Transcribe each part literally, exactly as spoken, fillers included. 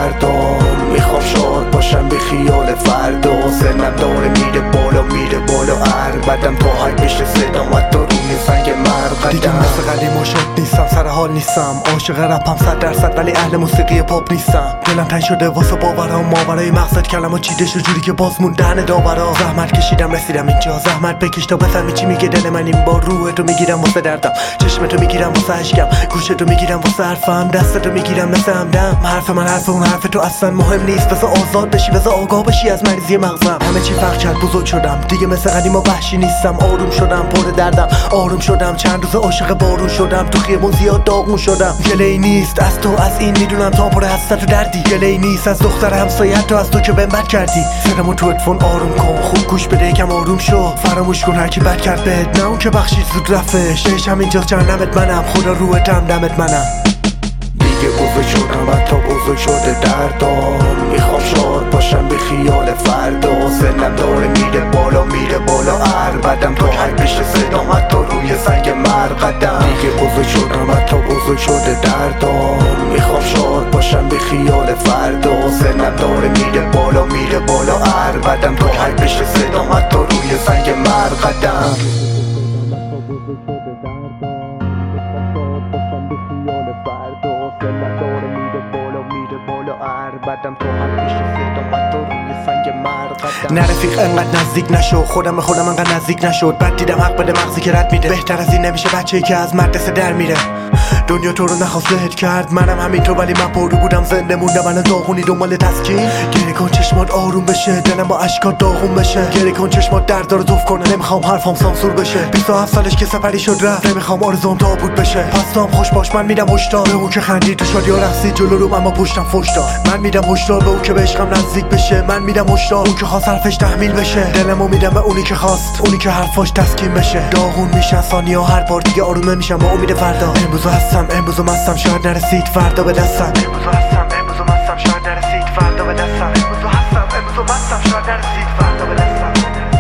دردام. میخوام شاد باشم بی خیال فردا. سنم داره میره بالا میره بالا ار بدم تا های بشه صدام حتی روی سنگ مرقدم. دیگه مثل قدیم و شد نیستم، سر حال نیستم، عاشق رپم صد درصد ولی اهل موسیقی پاپ نیستم. دلم تنگ شده واسه باورام، ماورای مقصد کلمات چیده شو جوری که باز موندن داورا. زحمت کشیدم رسیدم اینجا، زحمت بکش تا بفهمی چی میگه دل من. این بار روح تو میگیرم واسه دردم، چشمتو میگیرم واسه اشکم، گوشتو میگیرم واسه حرفم، دستتو میگیرم مثل همدم. حرف من حرف اون حرف تو اصلا مهم نیست، بذار آزاد بشی، بذار آگاه بشی از مریضی مغزم. همه چی فرق کرد، بزرگ شدم دیگه مثل قدیم و وحشی نیستم. آروم شدم پر دردم، آروم شدم چند روز عاشق بارون شدم. تو خیابون زیاد داغون شدم. گله‌ای نیست از تو از این میدونم تا پر حسرت و دردی. گله‌ای نیست از دختر همسایت تو از تو که بهم بد کردی. سرمو تو هدفون آروم کن، خوب گوش بده یکم آروم شو. فراموش کن هر کی بد کرد بهت، نه اون که بخشید زود رفتش. بهش همینجا جهنمت منم، خدا روحتم دمت منم. دیگه بزرگ شدم حتی بزرگ شده دردام. میخوام شاد باشم بی خیال فردا. سنم داره میره بالا میره بالا ار بدم تا هر بشه صدام حتی روی سنگ مرقدم. دیگه بزرگ شدم حتی بزرگ شده دردام. میخوام شاد باشم بی خیال فردا. سنم داره میره بالا میره بالا ار بدم تا هر بشه صدام حتی روی سنگ مرقدم. بدم تو هم پیش صدام حتی روی سنگ مرقدم. نه رفیق انقدر نزدیک نشو، خودم به خودم انقدر نزدیک نشد. بعد دیدم حق بده مغزی که رد میده. بهتر از این نمیشه بچه‌ای که از مدرسه در میره. دنیا تو رو نخواست بهت کرد، منم همینطور ولی من پررو بودم زنده موندم. الان داغونی دنبال تسکین. گریه کن چشمات آروم بشه، دلم با اشکات داغون بشه. گریه کن چشمات درد رو توف کنه، نمیخوام حرفام سانسور بشه. بیست و هفت سالش که سفری شد رفت، نمیخوام آرزوم تابوت بشه. پس تو هم خوش باش، من میدم هشدار به اون که خندید تو شادی و رقصید جلو روم اما پشتم فوش داد. من میدم هشدار به اون که به عشقم نزدیک بشه. من میدم هشدار اون که خواست حرفش تحمیل بشه. دلمو میدم به اونی که خواست، اونی که حرفاش تسکین بشه. داغون میشن ثانیه‌ها هر بار دیگه آروم نمیشم با امید فردا. امروزو هستم امروزو مستم شاید نرسید فردا به دستم. امروزو هستم امروزو مستم شاید نرسید فردا به دستم. امروزو هستم امروزو مستم شاید نرسید فردا به دستم.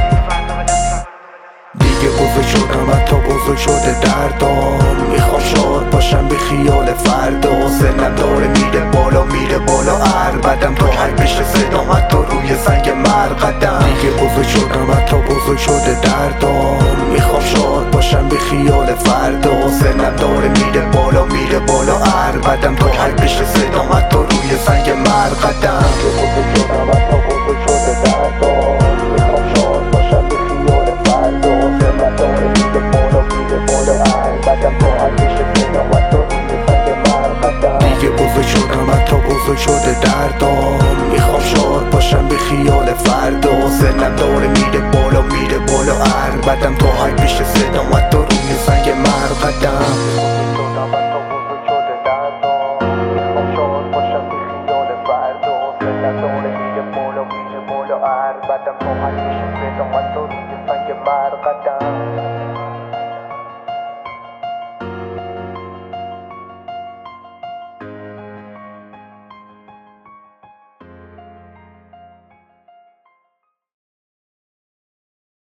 دیگه بزرگ شدم حتی بزرگ شده دردام. میخوام شاد باشم بی خیال فردا. سنم داره میره بالا میره بالا ار بدم تا هر بشه صدام حتی روی سنگ مرقدم. دیگه بزرگ شدم حتی بزرگ شده دردام. میخوام شاد باشم بی خیال فردا. سنم داره میره بالا میره بالا ار بدم تا هر بشه صدام حتی روی سنگ مرقدم. دیگه بزرگ شدم حتی بزرگ شده دردام. میخوام شاد باشم بی خیال فردا. سنم داره میره بالا میره بالا ار بدم تا های بشه صدام حتی روی سنگ مرقدم. میخوام شاد باشم بی خیال فردا. سنم داره میره بالا میره بالا ار بدم تا های بشه صدام حتی